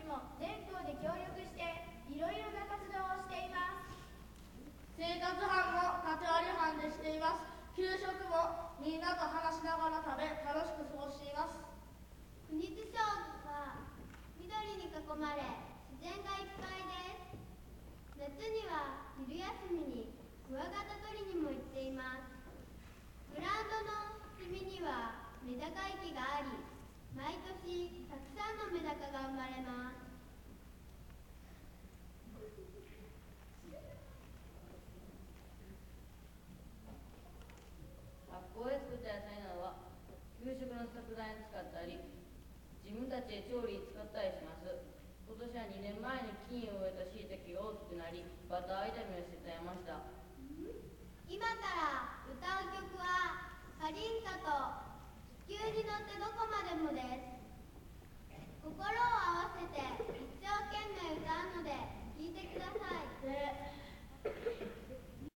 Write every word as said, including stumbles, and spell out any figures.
も全校で協力していろいろな活動をしています。 生活班も縦割り班でしています。給食もみんなと話しながら食べ、楽しく過ごしています。 国津小は緑に囲まれ自然がいっぱいです。夏には昼休みにクワガタ取りにも行っています。グラウンドの隅にはメダカ池があり、毎年たくさんのメダカが生まれます。 学校で作った野菜などは給食の食材に使ったり、自分たちで調理に使ったりします。今年はにねんまえに菌を植えた椎茸が大きくなり、バター炒めをして食べました。 今から歌う曲はカリンカと地球に乗ってどこ